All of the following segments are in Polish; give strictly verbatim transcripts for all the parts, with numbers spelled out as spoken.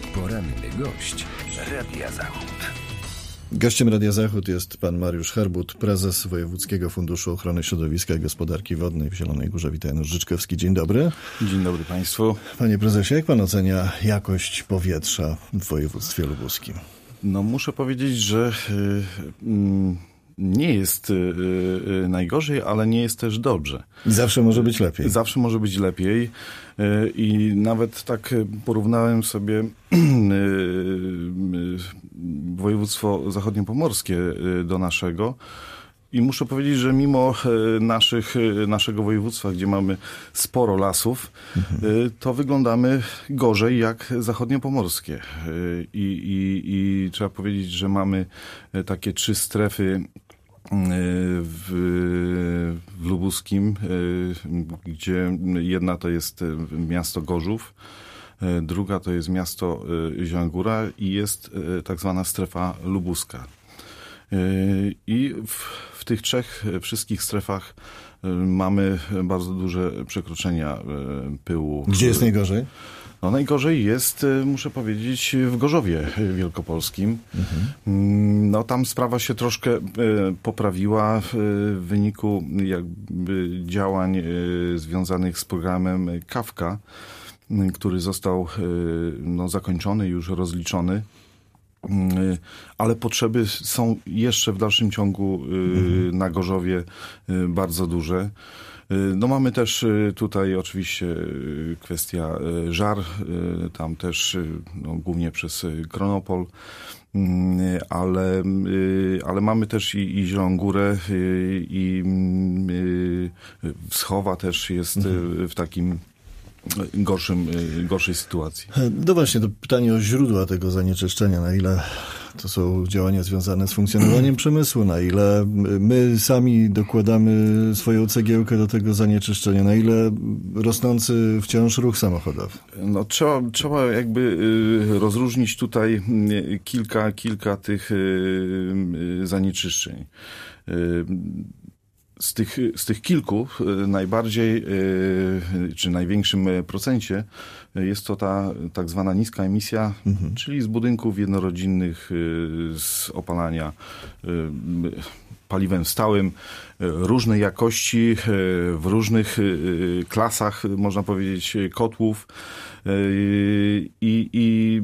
Poranny gość Radia Zachód. Gościem Radia Zachód jest pan Mariusz Herbut, prezes Wojewódzkiego Funduszu Ochrony Środowiska i Gospodarki Wodnej w Zielonej Górze. Witam, Janusz Życzkowski. Dzień dobry. Dzień dobry państwu. Panie prezesie, jak pan ocenia jakość powietrza w województwie lubuskim? No muszę powiedzieć, że y, y, nie jest y, y, najgorzej, ale nie jest też dobrze. I zawsze może być lepiej. Zawsze może być lepiej. Y, I nawet tak porównałem sobie y, y, województwo zachodniopomorskie y, do naszego. I muszę powiedzieć, że mimo naszych, naszego województwa, gdzie mamy sporo lasów, mhm. to wyglądamy gorzej jak zachodniopomorskie. I, i, i trzeba powiedzieć, że mamy takie trzy strefy w, w Lubuskim, gdzie jedna to jest miasto Gorzów, druga to jest miasto Zielona Góra i jest tak zwana strefa lubuska. I w, w tych trzech wszystkich strefach mamy bardzo duże przekroczenia pyłu. Gdzie jest najgorzej? No najgorzej jest, muszę powiedzieć, w Gorzowie Wielkopolskim. Mhm. No tam sprawa się troszkę poprawiła w wyniku jakby działań związanych z programem Kawka, który został no, zakończony, już rozliczony. Ale potrzeby są jeszcze w dalszym ciągu mhm. na Gorzowie bardzo duże. No mamy też tutaj oczywiście kwestia żar, tam też no, głównie przez Kronopol, ale, ale mamy też i, i Zieloną Górę i, i Wschowa też jest mhm. w takim gorszym, gorszej sytuacji. No właśnie, to pytanie o źródła tego zanieczyszczenia, na ile to są działania związane z funkcjonowaniem przemysłu, na ile my sami dokładamy swoją cegiełkę do tego zanieczyszczenia, na ile rosnący wciąż ruch samochodowy. No trzeba, trzeba jakby rozróżnić tutaj kilka, kilka tych zanieczyszczeń. Z tych, z tych kilku najbardziej, czy największym procencie jest to ta tak zwana niska emisja, mhm. czyli z budynków jednorodzinnych, z opalania paliwem stałym, różnej jakości, w różnych klasach, można powiedzieć, kotłów i, i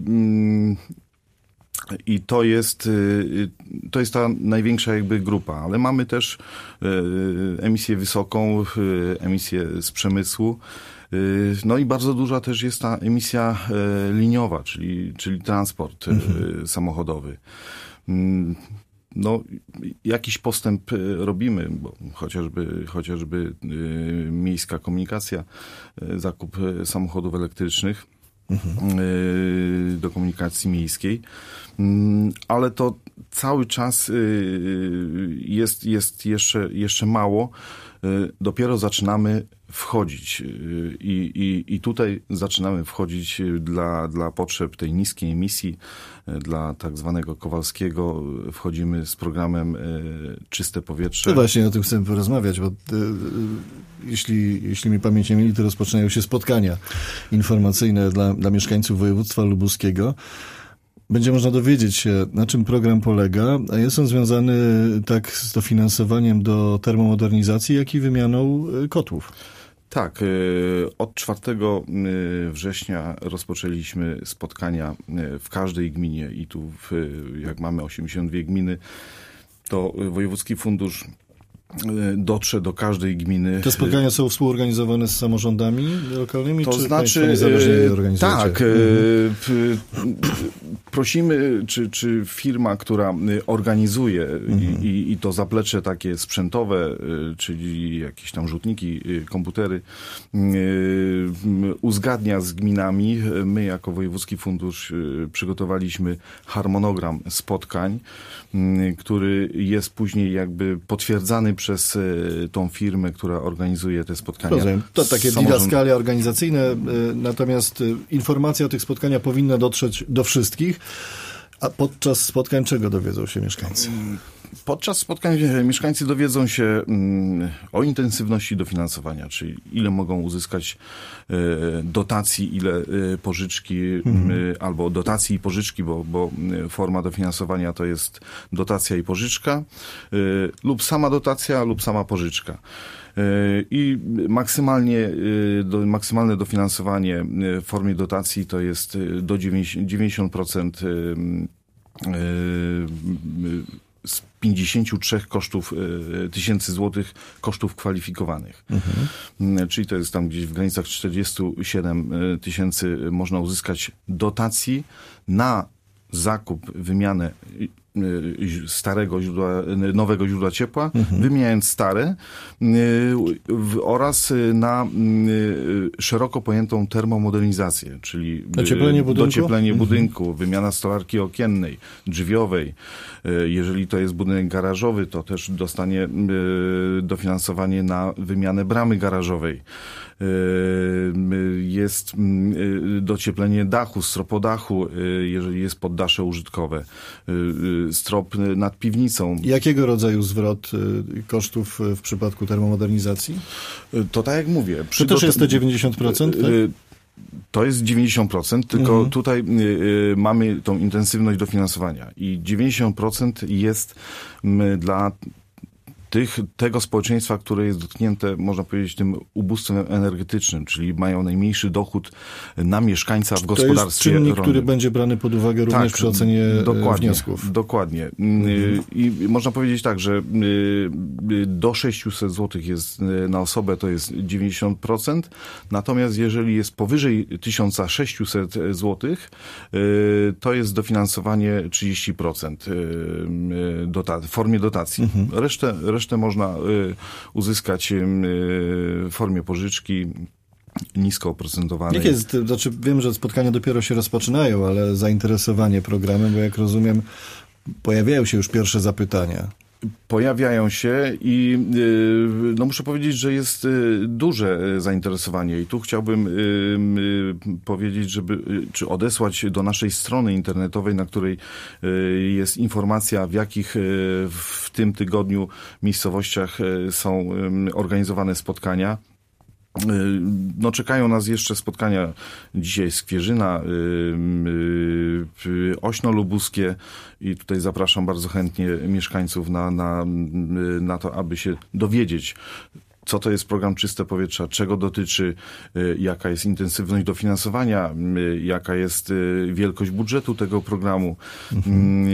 I to jest, to jest ta największa jakby grupa, ale mamy też emisję wysoką, emisję z przemysłu. No i bardzo duża też jest ta emisja liniowa, czyli, czyli transport mhm. samochodowy. No, jakiś postęp robimy, bo chociażby, chociażby miejska komunikacja, zakup samochodów elektrycznych. Mhm. do komunikacji miejskiej, ale to cały czas jest, jest jeszcze, jeszcze mało. Dopiero zaczynamy wchodzić i, i, i tutaj zaczynamy wchodzić dla, dla potrzeb tej niskiej emisji, dla tak zwanego Kowalskiego. Wchodzimy z programem Czyste Powietrze. No właśnie o tym chcę porozmawiać, bo jeśli, jeśli mi pamięć nie myli, to rozpoczynają się spotkania informacyjne dla, dla mieszkańców województwa lubuskiego. Będzie można dowiedzieć się, na czym program polega, a jest on związany tak z dofinansowaniem do termomodernizacji, jak i wymianą kotłów. Tak, od czwartego września rozpoczęliśmy spotkania w każdej gminie i tu w, jak mamy osiemdziesiąt dwie gminy, to Wojewódzki Fundusz dotrze do każdej gminy. Te spotkania są współorganizowane z samorządami lokalnymi? To czy znaczy, niezależnie organizujecie? Tak, mhm. prosimy, czy, czy firma, która organizuje mhm. i, i to zaplecze takie sprzętowe, czyli jakieś tam rzutniki, komputery, uzgadnia z gminami. My jako Wojewódzki Fundusz przygotowaliśmy harmonogram spotkań, który jest później jakby potwierdzany przez tą firmę, która organizuje te spotkania. Rozumiem. To takie didaskalia organizacyjne, natomiast informacja o tych spotkaniach powinna dotrzeć do wszystkich. A podczas spotkań czego dowiedzą się mieszkańcy? Podczas spotkań mieszkańcy dowiedzą się o intensywności dofinansowania, czyli ile mogą uzyskać dotacji, ile pożyczki, mhm. albo dotacji i pożyczki, bo, bo forma dofinansowania to jest dotacja i pożyczka, lub sama dotacja, lub sama pożyczka. I maksymalnie, do, maksymalne dofinansowanie w formie dotacji to jest do dziewięćdziesiąt procent z pięćdziesięciu trzech kosztów tysięcy złotych kosztów kwalifikowanych. Mhm. Czyli to jest tam gdzieś w granicach czterdziestu siedmiu tysięcy można uzyskać dotacji na zakup, wymianę starego źródła, nowego źródła ciepła, mhm. wymieniając stare oraz na szeroko pojętą termomodernizację, czyli docieplenie budynku, docieplenie mhm. budynku, wymiana stolarki okiennej, drzwiowej. Jeżeli to jest budynek garażowy, to też dostanie dofinansowanie na wymianę bramy garażowej. Jest docieplenie dachu, stropodachu, jeżeli jest poddasze użytkowe, strop nad piwnicą. Jakiego rodzaju zwrot kosztów w przypadku termomodernizacji? To tak jak mówię. Czy też jest to dziewięćdziesiąt procent? Tak? To jest dziewięćdziesiąt procent, tylko mhm. tutaj y, mamy tą intensywność dofinansowania i dziewięćdziesiąt procent jest y, dla tych, tego społeczeństwa, które jest dotknięte, można powiedzieć, tym ubóstwem energetycznym, czyli mają najmniejszy dochód na mieszkańca w gospodarstwie rolnym. To jest czynnik, który będzie brany pod uwagę również tak, przy ocenie dokładnie, wniosków. Dokładnie. Mhm. I można powiedzieć tak, że do sześciuset złotych jest na osobę, to jest dziewięćdziesiąt procent, natomiast jeżeli jest powyżej tysiąc sześćset złotych, to jest dofinansowanie trzydzieści procent w formie dotacji. Mhm. Resztę, resztę można y, uzyskać y, w formie pożyczki nisko oprocentowanej. Jak jest, znaczy wiem, że spotkania dopiero się rozpoczynają, ale zainteresowanie programem, bo jak rozumiem, pojawiają się już pierwsze zapytania. Pojawiają się i no muszę powiedzieć, że jest duże zainteresowanie i tu chciałbym powiedzieć, żeby, czy odesłać do naszej strony internetowej, na której jest informacja, w jakich w tym tygodniu miejscowościach są organizowane spotkania. No, czekają nas jeszcze spotkania dzisiaj Skwierzyna, yy, yy, Ośno Lubuskie i tutaj zapraszam bardzo chętnie mieszkańców na, na, na to, aby się dowiedzieć, co to jest program Czyste Powietrze, czego dotyczy, jaka jest intensywność dofinansowania, jaka jest wielkość budżetu tego programu, mhm.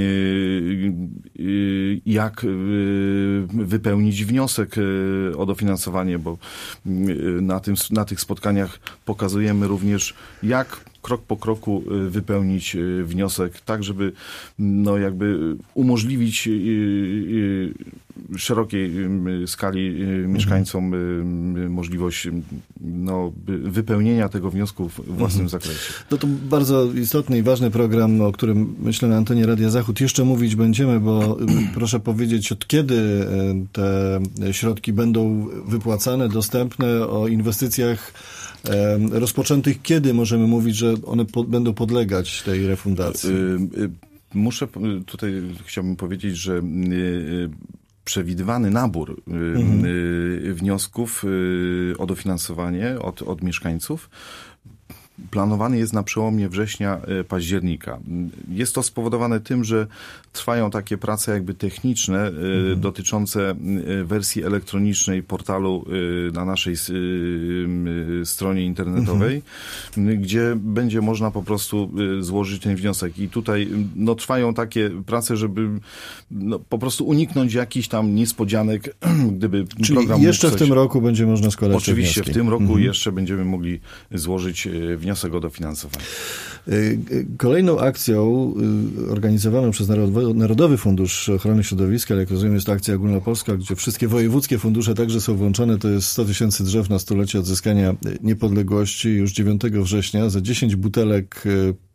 jak wypełnić wniosek o dofinansowanie, bo na, tym, na tych spotkaniach pokazujemy również, jak krok po kroku wypełnić wniosek, tak żeby no jakby umożliwić szerokiej skali mieszkańcom możliwość no, wypełnienia tego wniosku w własnym mhm. zakresie. No to bardzo istotny i ważny program, o którym myślę na antenie Radia Zachód jeszcze mówić będziemy, bo proszę powiedzieć, od kiedy te środki będą wypłacane, dostępne, o inwestycjach rozpoczętych, kiedy możemy mówić, że one po, będą podlegać tej refundacji? Muszę tutaj, chciałbym powiedzieć, że przewidywany nabór mhm. wniosków o dofinansowanie od, od mieszkańców planowany jest na przełomie września-października. Jest to spowodowane tym, że trwają takie prace jakby techniczne mhm. dotyczące wersji elektronicznej portalu na naszej stronie internetowej, mhm. gdzie będzie można po prostu złożyć ten wniosek. I tutaj no, trwają takie prace, żeby no, po prostu uniknąć jakichś tam niespodzianek, gdyby Czyli program jeszcze mógł w coś... tym roku będzie można składać Oczywiście wnioski. w tym roku mhm. jeszcze będziemy mogli złożyć wniosek o dofinansowanie. Kolejną akcją organizowaną przez Narodowy Fundusz Ochrony Środowiska, ale jak rozumiem jest to akcja ogólnopolska, gdzie wszystkie wojewódzkie fundusze także są włączone, to jest sto tysięcy drzew na stulecie odzyskania niepodległości już dziewiątego września. Za dziesięć butelek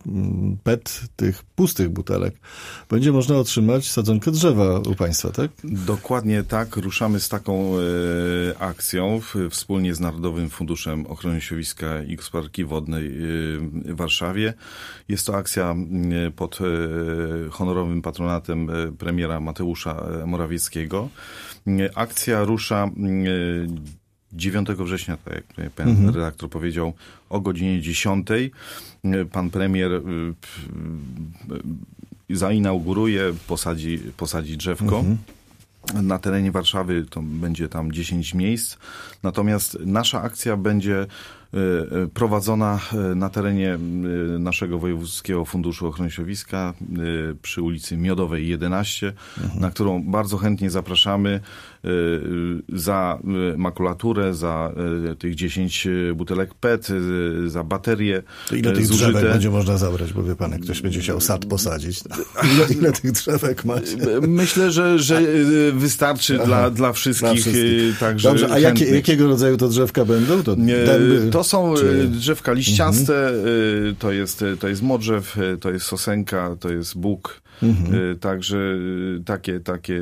P E T, tych pustych butelek, będzie można otrzymać sadzonkę drzewa u państwa, tak? Dokładnie tak. Ruszamy z taką e, akcją w, wspólnie z Narodowym Funduszem Ochrony Środowiska i Gospodarki Wodnej e, w Warszawie. Jest to akcja e, pod e, honorowym patronatem e, premiera Mateusza Morawieckiego. E, akcja rusza e, dziewiątego września, tak jak pan mhm. redaktor powiedział, o godzinie dziesiątej. Pan premier zainauguruje, posadzi, posadzi drzewko. Mhm. Na terenie Warszawy to będzie tam dziesięć miejsc. Natomiast nasza akcja będzie prowadzona na terenie naszego Wojewódzkiego Funduszu Ochrony Środowiska przy ulicy Miodowej jedenaście, mhm. na którą bardzo chętnie zapraszamy. Za makulaturę, za tych dziesięć butelek P E T, za baterie to ile tych zużyte. drzewek będzie można zabrać? Bo wie pan, jak ktoś będzie chciał sad posadzić. Ile, ile tych drzewek macie? Myślę, że, że wystarczy Aha, dla, dla wszystkich. Dla wszystkich. Także dobrze, a jakie, jakiego rodzaju to drzewka będą? To, dęby, to są czy... drzewka liściaste, mhm. to, jest, to jest modrzew, to jest sosenka, to jest bóg. Mhm. Także takie, takie,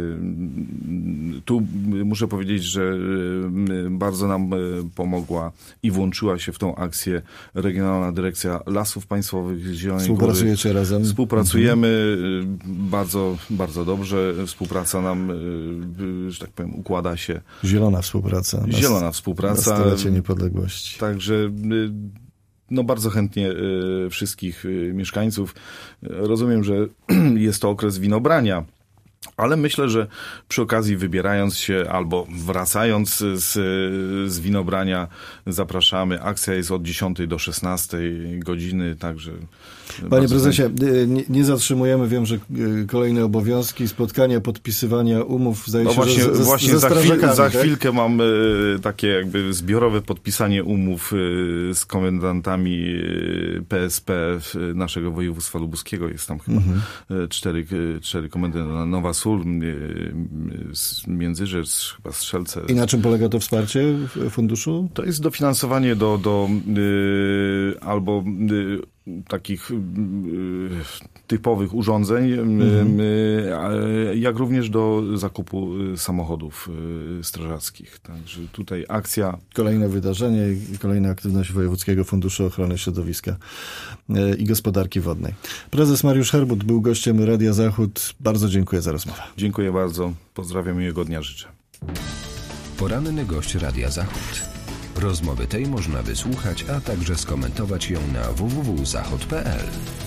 tu muszę powiedzieć, że bardzo nam pomogła i włączyła się w tą akcję Regionalna Dyrekcja Lasów Państwowych Zielonej Góry. Współpracujecie razem? Współpracujemy mhm. bardzo, bardzo dobrze. Współpraca nam, że tak powiem, układa się. Zielona współpraca. Zielona współpraca. Na stulecie niepodległości. Także no bardzo chętnie y, wszystkich y, mieszkańców. Rozumiem, że jest to okres winobrania, ale myślę, że przy okazji wybierając się albo wracając z, z winobrania zapraszamy. Akcja jest od dziesiątej do szesnastej godziny, także... Panie prezesie, nie, nie zatrzymujemy. Wiem, że kolejne obowiązki, spotkania, podpisywania umów, zdaje no się, właśnie, że ze, właśnie ze za, chwil, za tak? chwilkę mam y, takie jakby zbiorowe podpisanie umów y, z komendantami y, P S P naszego województwa lubuskiego. Jest tam chyba mhm. y, cztery, y, cztery komendy. Nowa Sól, y, y, Międzyrzec, chyba Strzelce. I na czym polega to wsparcie w funduszu? To jest dofinansowanie do, do y, albo y, takich y, typowych urządzeń, mhm. y, jak również do zakupu samochodów y, strażackich. Także tutaj akcja... Kolejne wydarzenie i kolejna aktywność Wojewódzkiego Funduszu Ochrony Środowiska y, i Gospodarki Wodnej. Prezes Mariusz Herbut był gościem Radia Zachód. Bardzo dziękuję za rozmowę. Dziękuję bardzo. Pozdrawiam, miłego dnia życzę. Poranny gość Radia Zachód. Rozmowy tej można wysłuchać, a także skomentować ją na w w w kropka zachód kropka p l.